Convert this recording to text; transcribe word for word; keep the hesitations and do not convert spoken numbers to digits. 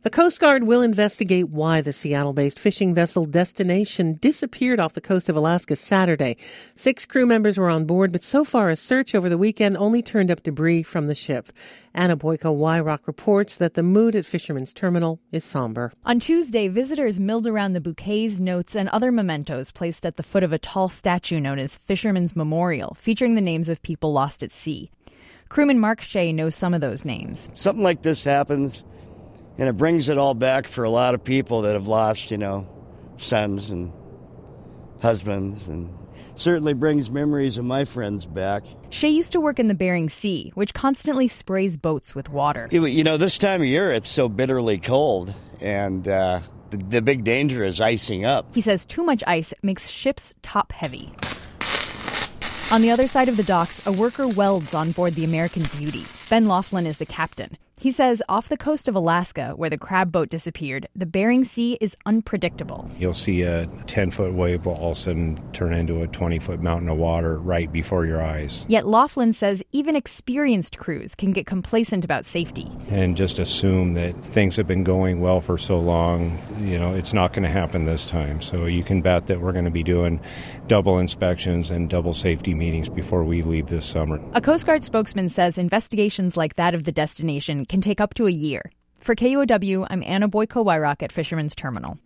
The Coast Guard will investigate why the Seattle-based fishing vessel Destination disappeared off the coast of Alaska Saturday. Six crew members were on board, but so far a search over the weekend only turned up debris from the ship. Anna Boyko-Wyrock reports that the mood at Fisherman's Terminal is somber. On Tuesday, visitors milled around the bouquets, notes, and other mementos placed at the foot of a tall statue known as Fisherman's Memorial, featuring the names of people lost at sea. Crewman Mark Shea knows some of those names. Something like this happens, and it brings it all back for a lot of people that have lost, you know, sons and husbands, and certainly brings memories of my friends back. Shea used to work in the Bering Sea, which constantly sprays boats with water. It, you know, this time of year it's so bitterly cold, and uh, the, the big danger is icing up. He says too much ice makes ships top-heavy. On the other side of the docks, a worker welds on board the American Beauty. Ben Laughlin is the captain. He says off the coast of Alaska, where the crab boat disappeared, the Bering Sea is unpredictable. You'll see a ten-foot wave will all of a sudden turn into a twenty-foot mountain of water right before your eyes. Yet Laughlin says even experienced crews can get complacent about safety. And just assume that things have been going well for so long, you know, it's not going to happen this time. So you can bet that we're going to be doing double inspections and double safety meetings before we leave this summer. A Coast Guard spokesman says investigations like that of the Destination can take up to a year. For K U O W, I'm Anna Boyko-Wyrock at Fisherman's Terminal.